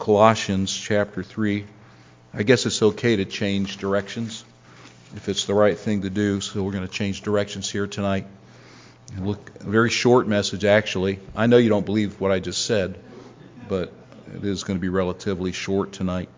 Colossians chapter 3. I guess it's okay to change directions if it's the right thing to do, so we're going to change directions here tonight. Look, a very short message, actually. I know you don't believe what I just said, but it is going to be relatively short tonight.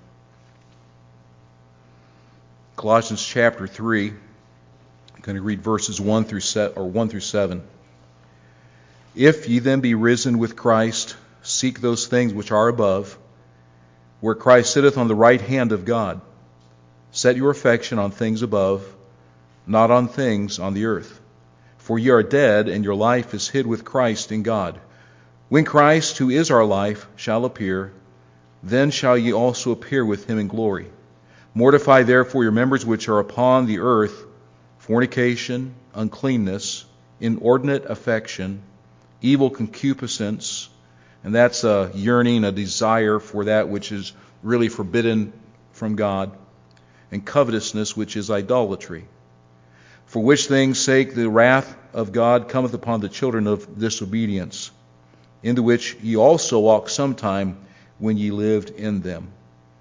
Colossians chapter 3. I'm going to read verses 1 through 7. If ye then be risen with Christ, seek those things which are above, where Christ sitteth on the right hand of God. Set your affection on things above, not on things on the earth. For ye are dead, and your life is hid with Christ in God. When Christ, who is our life, shall appear, then shall ye also appear with him in glory. Mortify therefore your members which are upon the earth, fornication, uncleanness, inordinate affection, evil concupiscence, and that's a yearning, a desire for that which is really forbidden from God, and covetousness, which is idolatry. For which things' sake the wrath of God cometh upon the children of disobedience, into which ye also walked sometime when ye lived in them.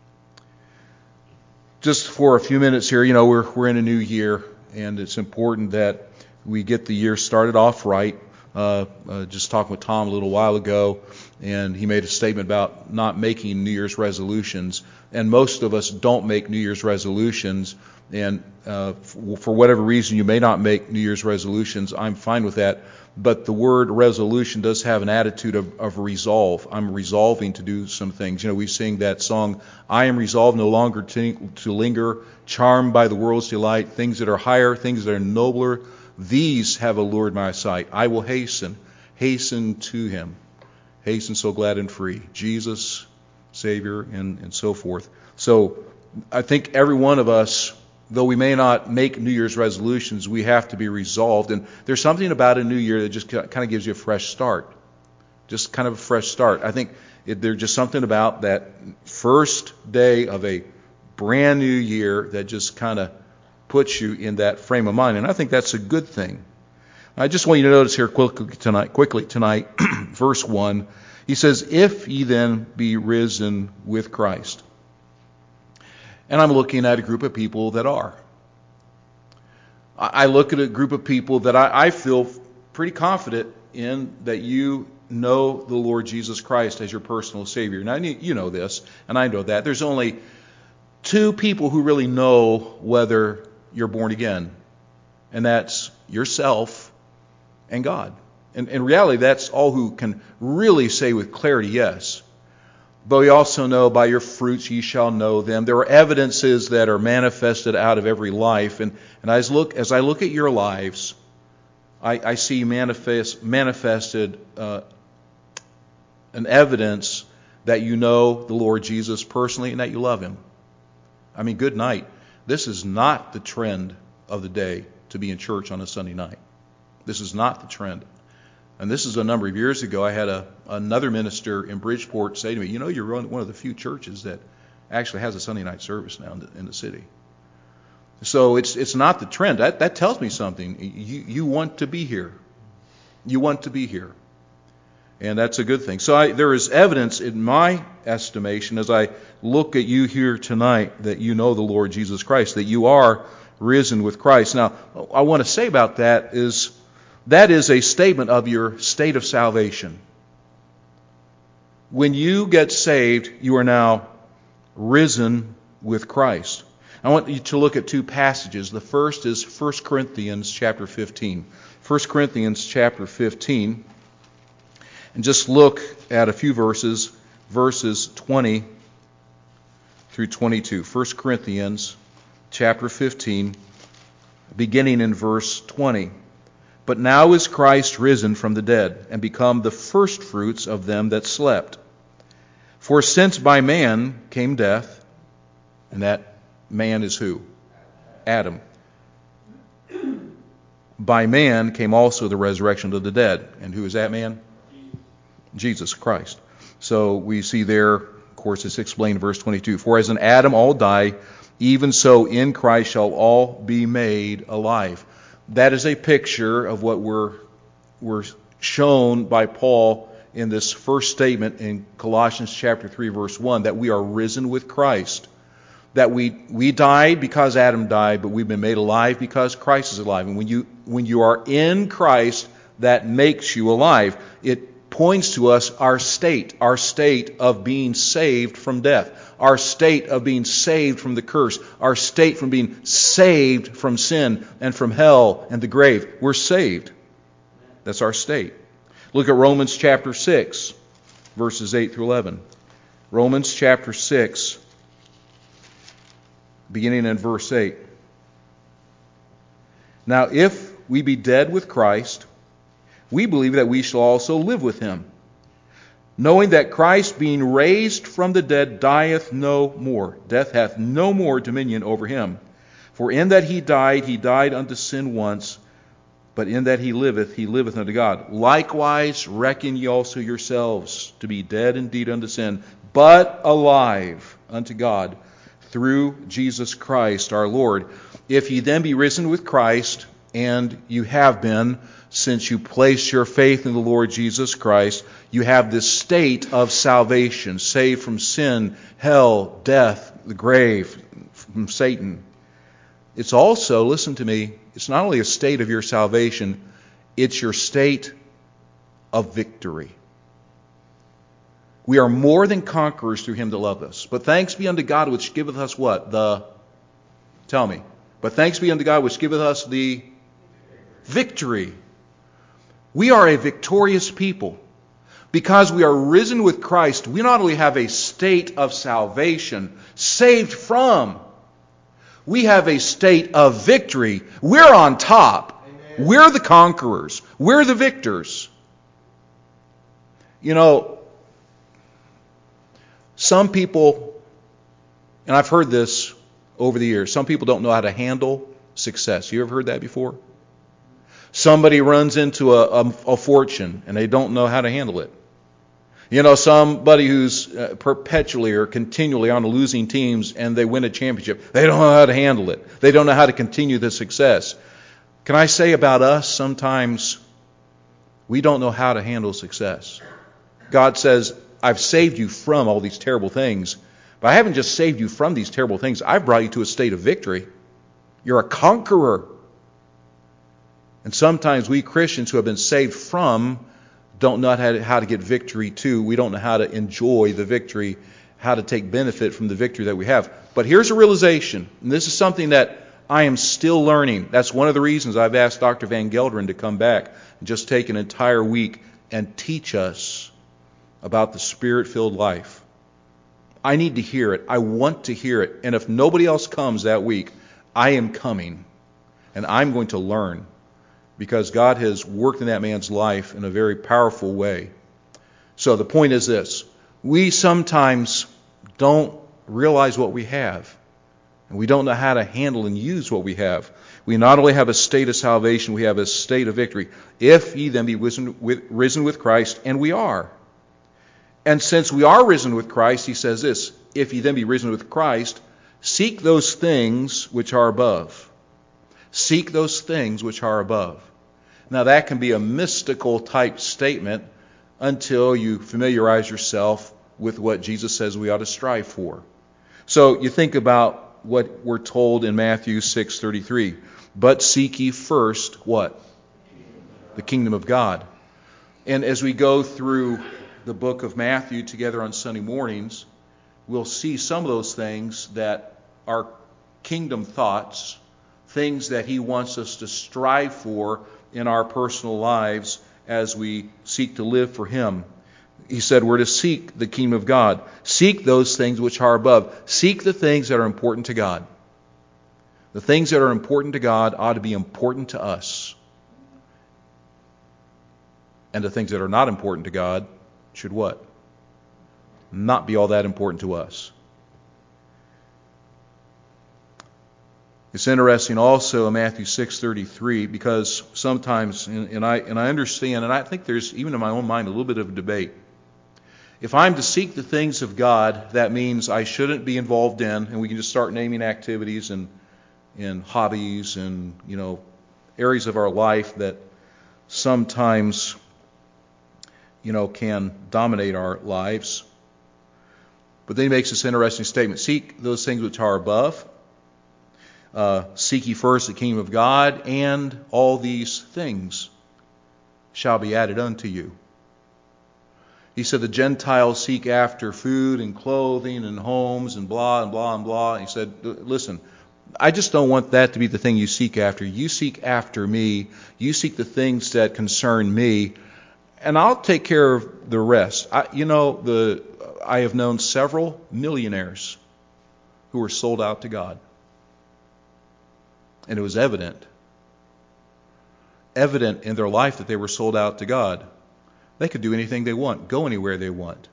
Just for a few minutes here, we're in a new year, and it's important that we get the year started off right. Just talking with Tom a little while ago, and he made a statement about not making New Year's resolutions. And most of us don't make New Year's resolutions. And for whatever reason you may not make New Year's resolutions, I'm fine with that. But the word resolution does have an attitude of resolve. I'm resolving to do some things. We sing that song, I am resolved no longer to linger, charmed by the world's delight, things that are higher, things that are nobler. These have allured my sight. I will hasten to him. Hasten so glad and free. Jesus, Savior, and so forth. So I think every one of us, though we may not make New Year's resolutions, we have to be resolved. And there's something about a new year that just kind of gives you a fresh start. Just kind of a fresh start. I think there's just something about that first day of a brand new year that just kind of puts you in that frame of mind. And I think that's a good thing. I just want you to notice here quickly tonight, verse 1. He says, if ye then be risen with Christ. And I'm looking at a group of people that are. I look at a group of people that I feel pretty confident in that you know the Lord Jesus Christ as your personal Savior. Now, you know this, and I know that. There's only two people who really know whether you're born again, and that's yourself and God. And in reality, that's all who can really say with clarity, yes. But we also know by your fruits ye shall know them. There are evidences that are manifested out of every life. And as I look at your lives, I see manifested an evidence that you know the Lord Jesus personally and that you love him. I mean, good night. This is not the trend of the day to be in church on a Sunday night. This is not the trend. And this is a number of years ago. I had another minister in Bridgeport say to me, you're one of the few churches that actually has a Sunday night service now in the city. So it's not the trend. That tells me something. You want to be here. You want to be here. And that's a good thing. So there is evidence in my estimation as I look at you here tonight that you know the Lord Jesus Christ, that you are risen with Christ. Now, I want to say about that is a statement of your state of salvation. When you get saved, you are now risen with Christ. I want you to look at two passages. The first is 1 Corinthians chapter 15. 1 Corinthians chapter 15. And just look at a few verses 20 through 22. 1 Corinthians chapter 15, beginning in verse 20. But now is Christ risen from the dead, and become the firstfruits of them that slept. For since by man came death, and that man is who? Adam. By man came also the resurrection of the dead. And who is that man? Jesus Christ. So we see there, of course, it's explained in verse 22. For as in Adam all die, even so in Christ shall all be made alive. That is a picture of what we're shown by Paul in this first statement in Colossians chapter 3, verse 1, that we are risen with Christ. That we died because Adam died, but we've been made alive because Christ is alive. And when you are in Christ, that makes you alive. It points to us our state of being saved from death, our state of being saved from the curse, our state from being saved from sin and from hell and the grave. We're saved. That's our state. Look at Romans chapter 6, verses 8 through 11. Romans chapter 6, beginning in verse 8. Now, if we be dead with Christ, we believe that we shall also live with him, knowing that Christ, being raised from the dead, dieth no more. Death hath no more dominion over him. For in that he died unto sin once, but in that he liveth unto God. Likewise reckon ye also yourselves to be dead indeed unto sin, but alive unto God through Jesus Christ our Lord. If ye then be risen with Christ, and you have been, since you place your faith in the Lord Jesus Christ, you have this state of salvation, saved from sin, hell, death, the grave, from Satan. It's also, listen to me, it's not only a state of your salvation, it's your state of victory. We are more than conquerors through him that loved us. But thanks be unto God which giveth us what? Tell me. But thanks be unto God which giveth us the victory. We are a victorious people. Because we are risen with Christ, we not only have a state of salvation, saved from, we have a state of victory. We're on top. Amen. We're the conquerors. We're the victors. You know, some people, and I've heard this over the years, some people don't know how to handle success. You ever heard that before? Somebody runs into a fortune and they don't know how to handle it. You know, somebody who's perpetually or continually on losing teams and they win a championship, they don't know how to handle it. They don't know how to continue the success. Can I say about us, sometimes we don't know how to handle success. God says, I've saved you from all these terrible things, but I haven't just saved you from these terrible things. I've brought you to a state of victory. You're a conqueror. And sometimes we Christians who have been saved from don't know how to get victory to. We don't know how to enjoy the victory, how to take benefit from the victory that we have. But here's a realization, and this is something that I am still learning. That's one of the reasons I've asked Dr. Van Gelderen to come back and just take an entire week and teach us about the Spirit-filled life. I need to hear it. I want to hear it. And if nobody else comes that week, I am coming. And I'm going to learn. Because God has worked in that man's life in a very powerful way. So the point is this. We sometimes don't realize what we have. And we don't know how to handle and use what we have. We not only have a state of salvation, we have a state of victory. If ye then be risen with Christ, and we are. And since we are risen with Christ, he says this, if ye then be risen with Christ, seek those things which are above. Seek those things which are above. Now that can be a mystical type statement until you familiarize yourself with what Jesus says we ought to strive for. So you think about what we're told in Matthew 6:33. But seek ye first what? The kingdom of God. And as we go through the book of Matthew together on Sunday mornings, we'll see some of those things that are kingdom thoughts, things that he wants us to strive for in our personal lives as we seek to live for him. He said we're to seek the kingdom of God. Seek those things which are above. Seek the things that are important to God. The things that are important to God ought to be important to us. And the things that are not important to God should what? Not be all that important to us. It's interesting also in Matthew 6:33 because sometimes, and I understand, and I think there's even in my own mind a little bit of a debate. If I'm to seek the things of God, that means I shouldn't be involved in, and we can just start naming activities and hobbies and areas of our life that sometimes can dominate our lives. But then he makes this interesting statement. Seek those things which are above. Seek ye first the kingdom of God, and all these things shall be added unto you. He said the Gentiles seek after food and clothing and homes and blah and blah and blah. And he said, listen, I just don't want that to be the thing you seek after. You seek after me. You seek the things that concern me, and I'll take care of the rest. I have known several millionaires who were sold out to God. And it was evident in their life that they were sold out to God. They could do anything they want, go anywhere they want.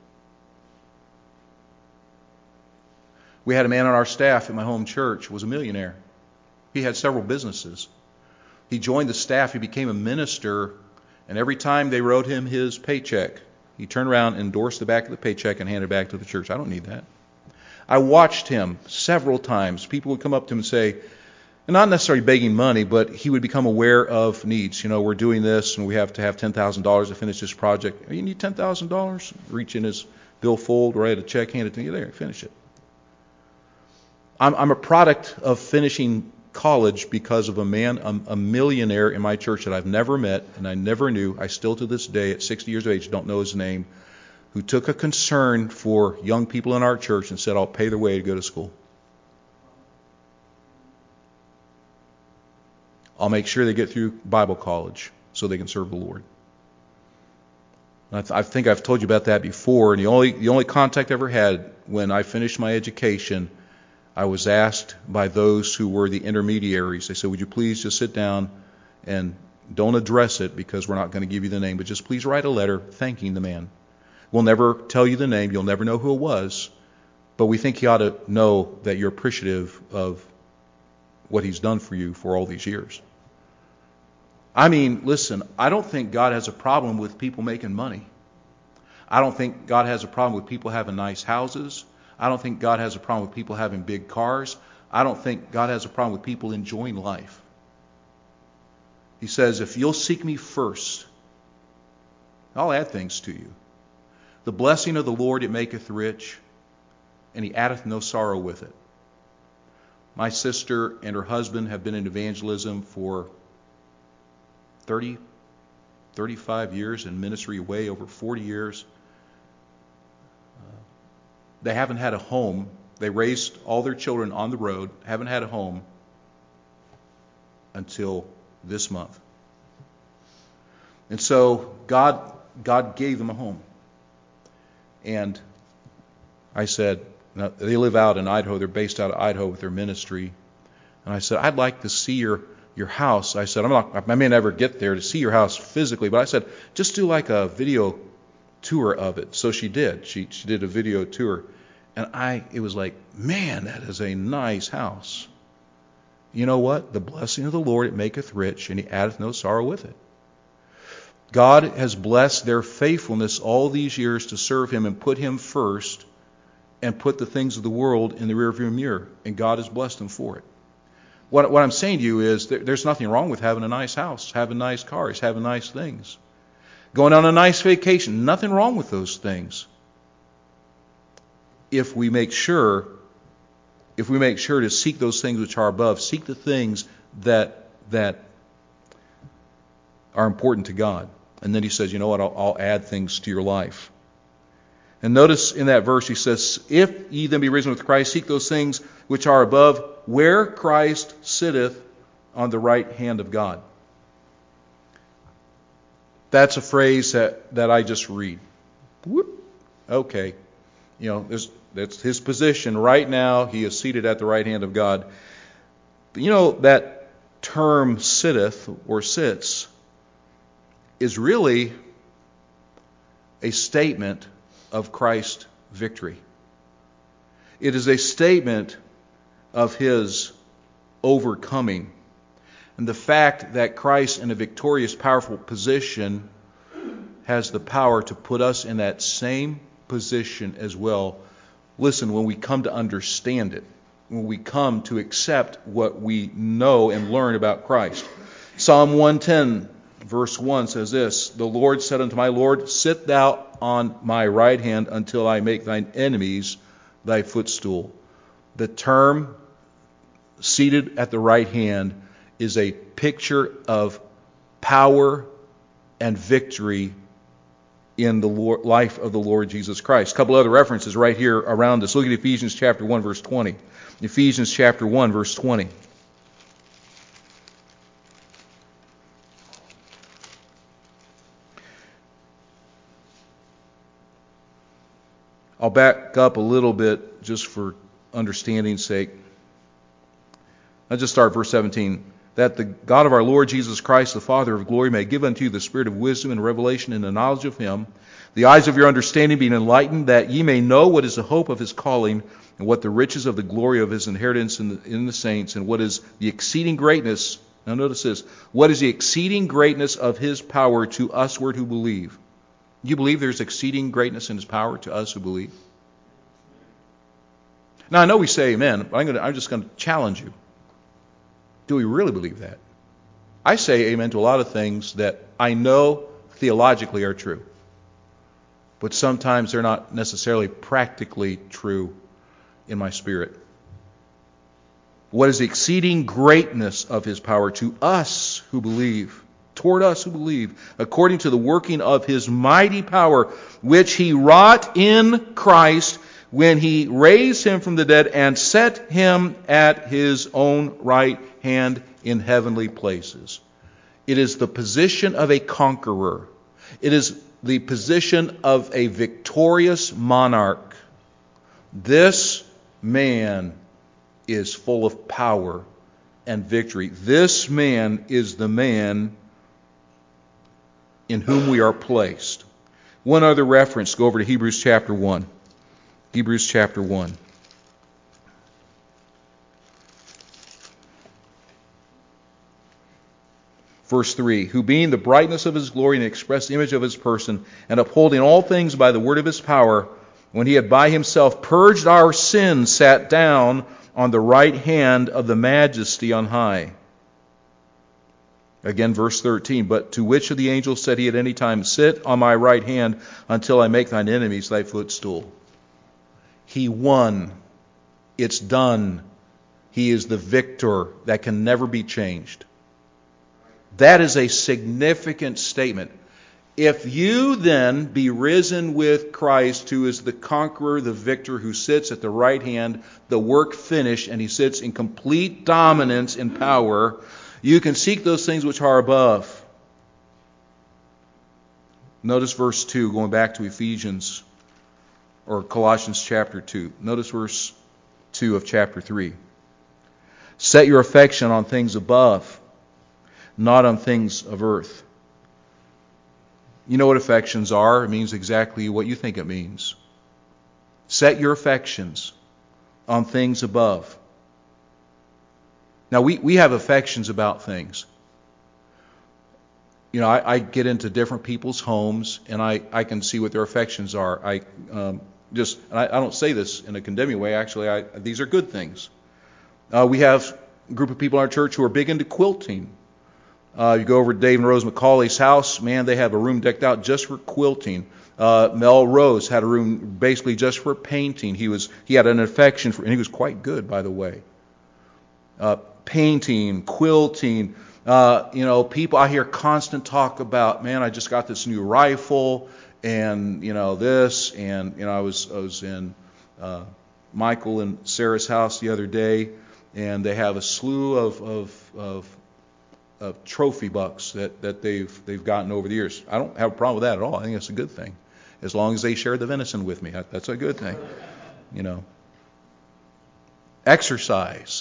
We had a man on our staff at my home church who was a millionaire. He had several businesses. He joined the staff, he became a minister, and every time they wrote him his paycheck, he turned around, endorsed the back of the paycheck, and handed it back to the church. I don't need that. I watched him several times. People would come up to him and say, and not necessarily begging money, but he would become aware of needs. We're doing this, and we have to have $10,000 to finish this project. You need $10,000? Reach in his billfold, write a check, hand it to you. There, finish it. I'm a product of finishing college because of a man, a millionaire in my church that I've never met and I never knew. I still to this day, at 60 years of age, don't know his name, who took a concern for young people in our church and said, I'll pay their way to go to school. I'll make sure they get through Bible college so they can serve the Lord. I think I've told you about that before, and the only contact I ever had when I finished my education, I was asked by those who were the intermediaries. They said, would you please just sit down and don't address it because we're not going to give you the name, but just please write a letter thanking the man. We'll never tell you the name. You'll never know who it was, but we think he ought to know that you're appreciative of what he's done for you for all these years. I mean, listen, I don't think God has a problem with people making money. I don't think God has a problem with people having nice houses. I don't think God has a problem with people having big cars. I don't think God has a problem with people enjoying life. He says, if you'll seek me first, I'll add things to you. The blessing of the Lord, it maketh rich, and he addeth no sorrow with it. My sister and her husband have been in evangelism for 35 years, in ministry way over 40 years. They haven't had a home. They raised all their children on the road, haven't had a home until this month. And so God gave them a home. And I said, now, they live out in Idaho. They're based out of Idaho with their ministry. And I said, I'd like to see your house. I said, I may never get there to see your house physically, but I said, just do like a video tour of it. So she did. She did a video tour. And it was like, man, that is a nice house. You know what? The blessing of the Lord, it maketh rich, and he addeth no sorrow with it. God has blessed their faithfulness all these years to serve him and put him first and put the things of the world in the rearview mirror. And God has blessed them for it. What I'm saying to you is there's nothing wrong with having a nice house, having nice cars, having nice things. Going on a nice vacation, nothing wrong with those things. If we make sure to seek those things which are above, seek the things that are important to God. And then he says, you know what, I'll add things to your life. And notice in that verse he says, if ye then be risen with Christ, seek those things which are above, where Christ sitteth on the right hand of God. That's a phrase that I just read. Whoop. Okay. That's his position right now. He is seated at the right hand of God. But that term sitteth or sits is really a statement of Christ's victory. It is a statement of his overcoming. And the fact that Christ in a victorious, powerful position has the power to put us in that same position as well. Listen, when we come to understand it, when we come to accept what we know and learn about Christ. Psalm 110, verse 1 says this, "The Lord said unto my Lord, Sit thou on my right hand until I make thine enemies thy footstool." The term seated at the right hand is a picture of power and victory in the life of the Lord Jesus Christ. A couple other references right here around us. Look at Ephesians chapter 1, verse 20. Ephesians chapter 1, verse 20. I'll back up a little bit just for understanding's sake. I'll just start verse 17. "That the God of our Lord Jesus Christ, the Father of glory, may give unto you the spirit of wisdom and revelation in the knowledge of Him, the eyes of your understanding being enlightened, that ye may know what is the hope of His calling, and what the riches of the glory of His inheritance in the saints, and what is the exceeding greatness," now notice this, "what is the exceeding greatness of His power to usward who believe." Do you believe there's exceeding greatness in His power to us who believe? Now I know we say amen, but I'm just going to challenge you. Do we really believe that? I say amen to a lot of things that I know theologically are true, but sometimes they're not necessarily practically true in my spirit. What is the exceeding greatness of His power to us who believe, toward us who believe, according to the working of His mighty power, which He wrought in Christ when He raised Him from the dead and set Him at His own right hand in heavenly places. It is the position of a conqueror. It is the position of a victorious monarch. This man is full of power and victory. This man is the man in whom we are placed. One other reference, go over to Hebrews chapter 1. Hebrews chapter 1. Verse 3, "Who being the brightness of His glory and the express image of His person, and upholding all things by the word of His power, when He had by Himself purged our sins, sat down on the right hand of the Majesty on high." Again, verse 13, "But to which of the angels said He at any time, Sit on my right hand until I make thine enemies thy footstool?" He won. It's done. He is the victor that can never be changed. That is a significant statement. If you then be risen with Christ, who is the conqueror, the victor, who sits at the right hand, the work finished, and He sits in complete dominance and power, you can seek those things which are above. Notice verse 2, going back to Ephesians, or Colossians chapter 2. Notice verse 2 of chapter 3. "Set your affection on things above, not on things of earth." You know what affections are? It means exactly what you think it means. Set your affections on things above. Now, we have affections about things. You know, I get into different people's homes, and I can see what their affections are. I don't say this in a condemning way. Actually, these are good things. We have a group of people in our church who are big into quilting. You go over to Dave and Rose McCauley's house, man, they have a room decked out just for quilting. Mel Rose had a room basically just for painting. He had an affection for, and he was quite good, by the way. Painting, quilting. People, I hear constant talk about, man, I just got this new rifle, and this, and I was in Michael and Sarah's house the other day, and they have a slew of trophy bucks that they've gotten over the years. I don't have a problem with that at all. I think that's a good thing, as long as they share the venison with me. That's a good thing. Exercise.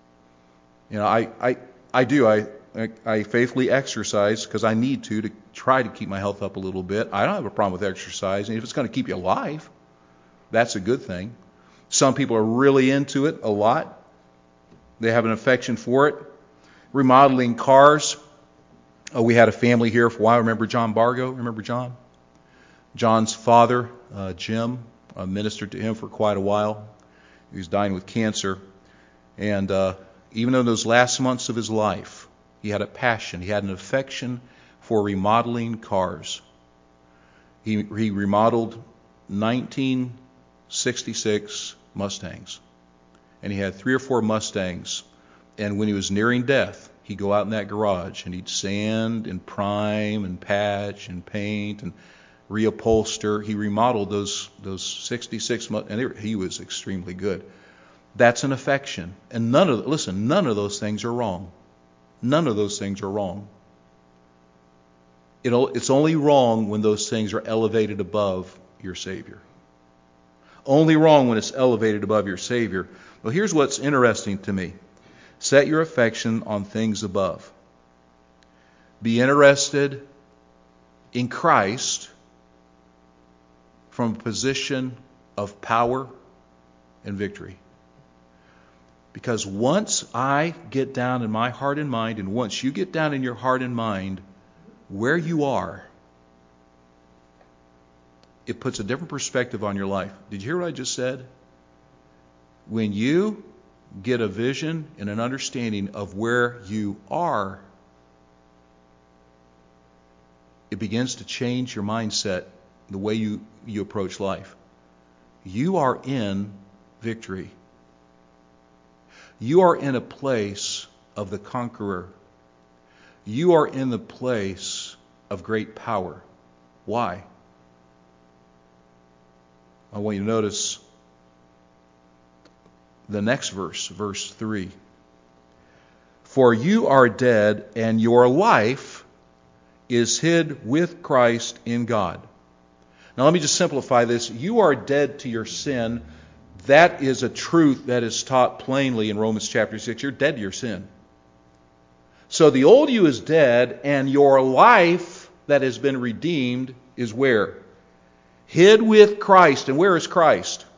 I do. I faithfully exercise because I need to try to keep my health up a little bit. I don't have a problem with exercise, and if it's going to keep you alive, that's a good thing. Some people are really into it a lot. They have an affection for it. Remodeling cars. We had a family here for a while. Remember John Bargo? Remember John? John's father, Jim, ministered to him for quite a while. He was dying with cancer. And even in those last months of his life, he had a passion. He had an affection for remodeling cars. He remodeled 1966 Mustangs. And he had 3 or 4 Mustangs. And when he was nearing death, he'd go out in that garage and he'd sand and prime and patch and paint and reupholster. He remodeled those 66 Mustangs, and he was extremely good. That's an affection. And none of those things are wrong. None of those things are wrong. It's only wrong when those things are elevated above your Savior. Only wrong when it's elevated above your Savior. Well, here's what's interesting to me. Set your affection on things above. Be interested in Christ from a position of power and victory. Because once I get down in my heart and mind, and once you get down in your heart and mind where you are, it puts a different perspective on your life. Did you hear what I just said? When you get a vision and an understanding of where you are, it begins to change your mindset, the way you approach life. You are in victory. You are in a place of the conqueror. You are in the place of great power. Why? I want you to notice the next verse, verse 3. For you are dead, and your life is hid with Christ in God. Now let me just simplify this. You are dead to your sin. That is a truth that is taught plainly in Romans chapter 6. You're dead to your sin. So the old you is dead, and your life that has been redeemed is where? Hid with Christ. And where is Christ?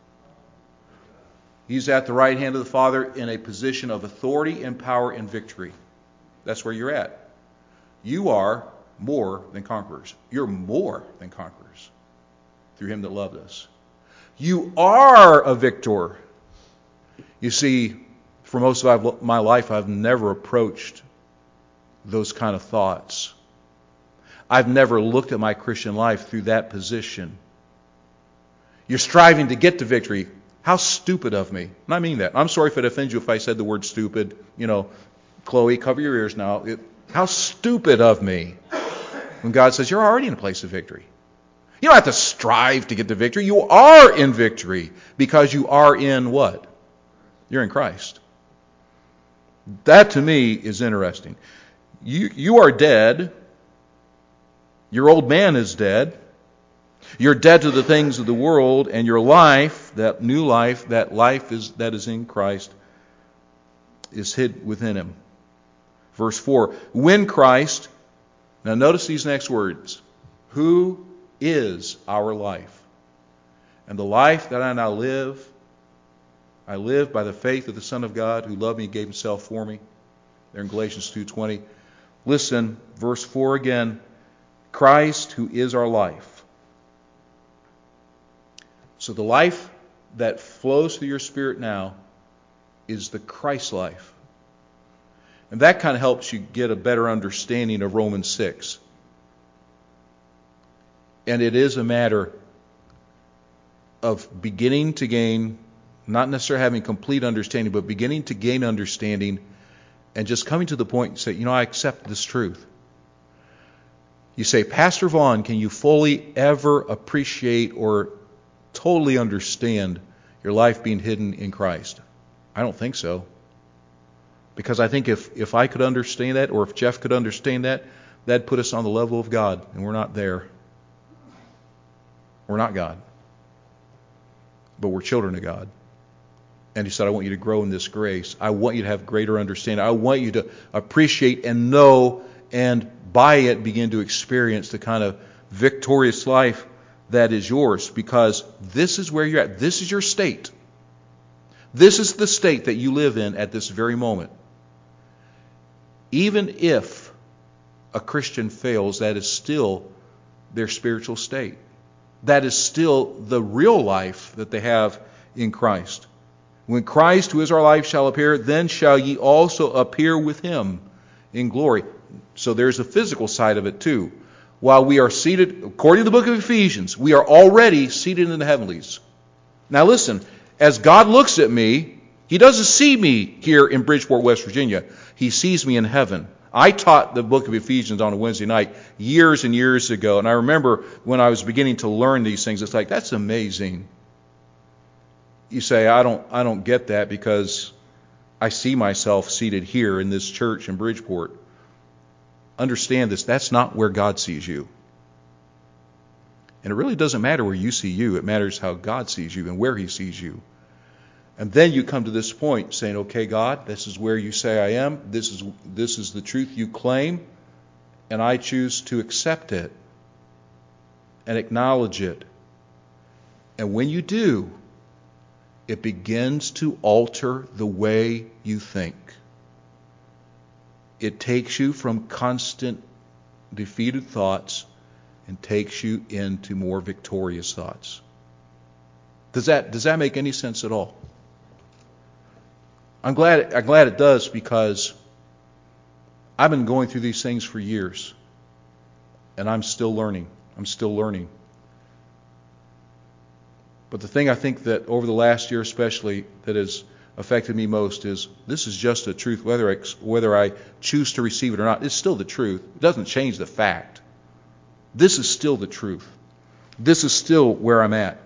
He's at the right hand of the Father in a position of authority and power and victory. That's where you're at. You are more than conquerors. You're more than conquerors through Him that loved us. You are a victor. You see, for most of my life, I've never approached those kind of thoughts. I've never looked at my Christian life through that position. You're striving to get to victory. How stupid of me. And I mean that. I'm sorry if it offends you if I said the word stupid. Chloe, cover your ears now. How stupid of me. When God says, you're already in a place of victory. You don't have to strive to get to victory. You are in victory because you are in what? You're in Christ. That to me is interesting. You are dead. Your old man is dead. You're dead to the things of the world, and your life, that new life, that life that is in Christ, is hid within Him. Verse 4, when Christ, now notice these next words, who is our life? And the life that I now live, I live by the faith of the Son of God who loved me and gave Himself for me. There in Galatians 2:20. Listen, verse 4 again, Christ who is our life. So the life that flows through your spirit now is the Christ life. And that kind of helps you get a better understanding of Romans 6. And it is a matter of beginning to gain, not necessarily having complete understanding, but beginning to gain understanding and just coming to the point and say, I accept this truth. You say, Pastor Vaughn, can you fully ever appreciate or totally understand your life being hidden in Christ? I don't think so. Because I think if I could understand that, or if Jeff could understand that, that'd put us on the level of God, and we're not there. We're not God. But we're children of God. And He said, I want you to grow in this grace. I want you to have greater understanding. I want you to appreciate and know, and by it begin to experience the kind of victorious life that is yours, because this is where you're at. This is your state. This is the state that you live in at this very moment. Even if a Christian fails, that is still their spiritual state. That is still the real life that they have in Christ. When Christ, who is our life, shall appear, then shall ye also appear with Him in glory. So there's a physical side of it too. While we are seated, according to the book of Ephesians, we are already seated in the heavenlies. Now listen, as God looks at me, He doesn't see me here in Bridgeport, West Virginia. He sees me in heaven. I taught the book of Ephesians on a Wednesday night years and years ago, and I remember when I was beginning to learn these things, it's like, that's amazing. You say, I don't get that because I see myself seated here in this church in Bridgeport. Understand this, that's not where God sees you. And it really doesn't matter where you see you. It matters how God sees you and where He sees you. And then you come to this point saying, okay, God, this is where you say I am. This is the truth you claim. And I choose to accept it and acknowledge it. And when you do, it begins to alter the way you think. It takes you from constant defeated thoughts and takes you into more victorious thoughts. Does that make any sense at all? I'm glad it does, because I've been going through these things for years, and I'm still learning. But the thing I think that over the last year especially that has affected me most is this is just a truth. Whether I choose to receive it or not, it's still the truth. It doesn't change the fact. This is still the truth. This is still where I'm at.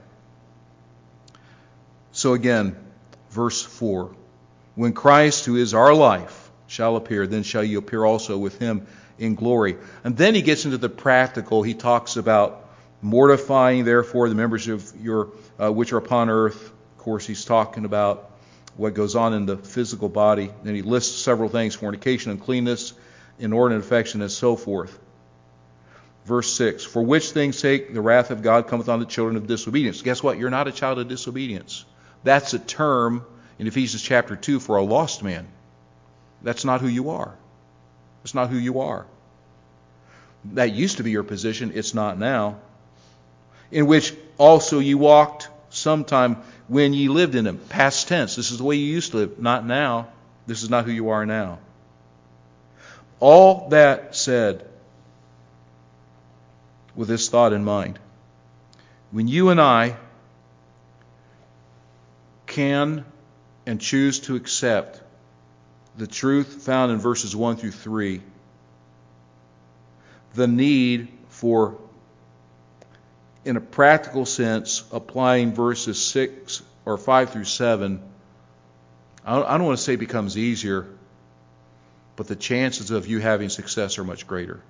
So again, verse 4. When Christ, who is our life, shall appear, then shall you appear also with Him in glory. And then he gets into the practical. He talks about mortifying, therefore, the members of your which are upon earth. Of course, he's talking about what goes on in the physical body. Then he lists several things: fornication, uncleanness, inordinate affection, and so forth. Verse 6, for which things sake the wrath of God cometh on the children of disobedience. Guess what? You're not a child of disobedience. That's a term in Ephesians chapter 2 for a lost man. That's not who you are. That's not who you are. That used to be your position. It's not now. In which also ye walked sometime when ye lived in Him. Past tense. This is the way you used to live. Not now. This is not who you are now. All that said, with this thought in mind, when you and I can and choose to accept the truth found in verses 1 through 3, the need for, in a practical sense, applying verses 6 or 5 through 7, I don't want to say becomes easier, but the chances of you having success are much greater.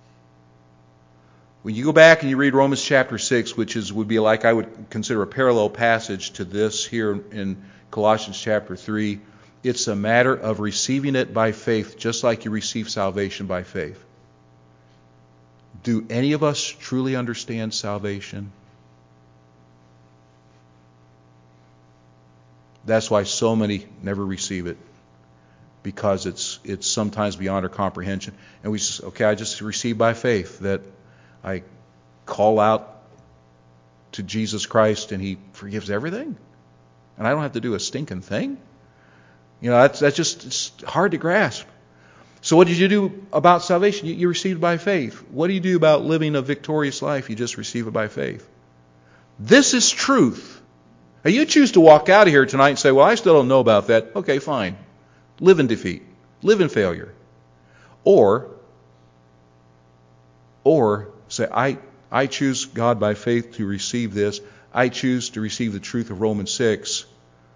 When you go back and you read Romans chapter 6, which would be like I would consider a parallel passage to this here in Colossians chapter 3, it's a matter of receiving it by faith, just like you receive salvation by faith. Do any of us truly understand salvation? That's why so many never receive it, because it's sometimes beyond our comprehension. And we just, okay, I just receive by faith that I call out to Jesus Christ and He forgives everything, and I don't have to do a stinking thing. You know, that's just, it's hard to grasp. So what did you do about salvation? You received by faith. What do you do about living a victorious life? You just receive it by faith. This is truth. Now you choose to walk out of here tonight and say, well, I still don't know about that. Okay, fine. Live in defeat. Live in failure. Or say, I choose God by faith to receive this. I choose to receive the truth of Romans 6.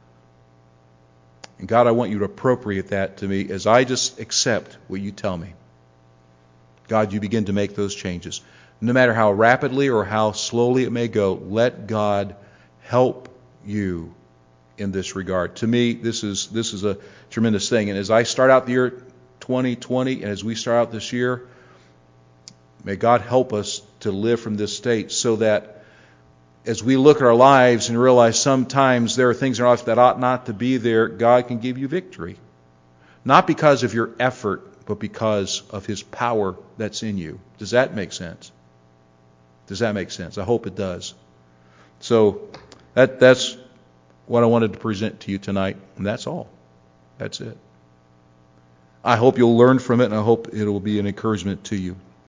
And God, I want you to appropriate that to me as I just accept what you tell me. God, you begin to make those changes. No matter how rapidly or how slowly it may go, let God help you in this regard. To me, this is a tremendous thing. And as I start out the year 2020, and as we start out this year, may God help us to live from this state so that as we look at our lives and realize sometimes there are things in our life that ought not to be there, God can give you victory. Not because of your effort, but because of His power that's in you. Does that make sense? Does that make sense? I hope it does. So that's what I wanted to present to you tonight, and that's all. That's it. I hope you'll learn from it, and I hope it will be an encouragement to you.